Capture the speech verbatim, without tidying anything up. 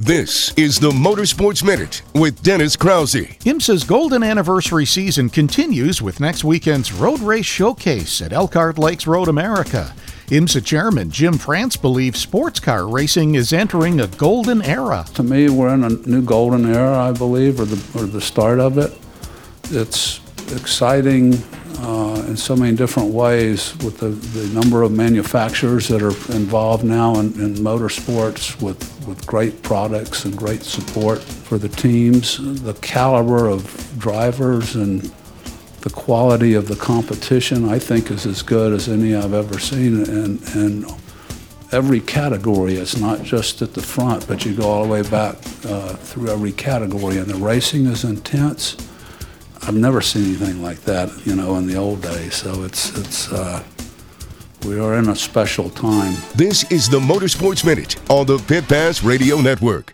This is the Motorsports Minute with Dennis Krause. IMSA's Golden Anniversary season continues with next weekend's Road Race Showcase at Elkhart Lakes Road America. IMSA Chairman Jim France believes sports car racing is entering a golden era. To me, we're in a new golden era, I believe, or the, or the start of it. It's exciting uh, in so many different ways with the, the number of manufacturers that are involved now in, in motorsports with, with great products and great support for the teams. The caliber of drivers and the quality of the competition, I think, is as good as any I've ever seen. And, and every category, it's not just at the front, but you go all the way back uh, through every category. And the racing is intense. I've never seen anything like that, you know, in the old days. So it's, it's uh, we are in a special time. This is the Motorsports Minute on the Pit Pass Radio Network.